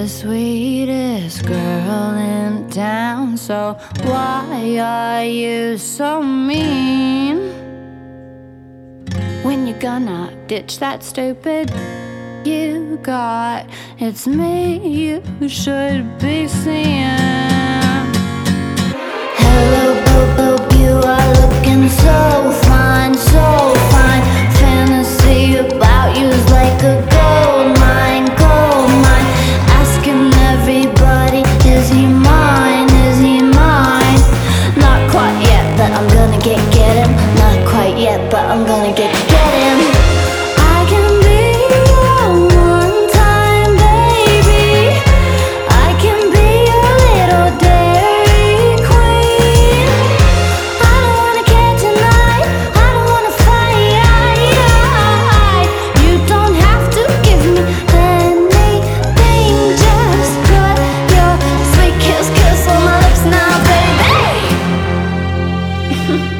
the sweetest girl in town, so why are you so mean? When you gonna ditch that stupid you got? It's me you should be seeing. Hello, boo, you are looking so fine, so fine. Fantasy about you is like a gold mine, gold mine. Asking everybody, is he mine, is he mine? Not quite yet, but I'm gonna get him. Not quite yet, but I'm gonna get him. I can be your one-time baby. I can be your little dairy queen. I don't wanna care tonight, I don't wanna fight. You don't have to give me anything, just put your sweet kiss on my lips now, baby.